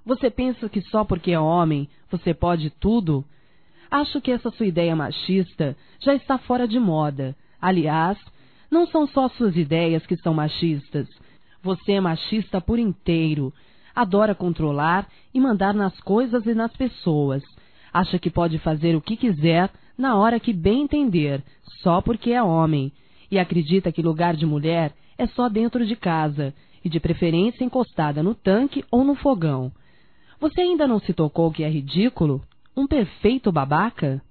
Você pensa que só porque é homem você pode tudo? Acho que essa sua ideia machista já está fora de moda. Aliás, não são só suas ideias que são machistas. Você é machista por inteiro. Adora controlar e mandar nas coisas e nas pessoas. Acha que pode fazer o que quiser na hora que bem entender, só porque é homem. E acredita que lugar de mulher é só dentro de casa, e de preferência encostada no tanque ou no fogão. Você ainda não se tocou que é ridículo? Um perfeito babaca?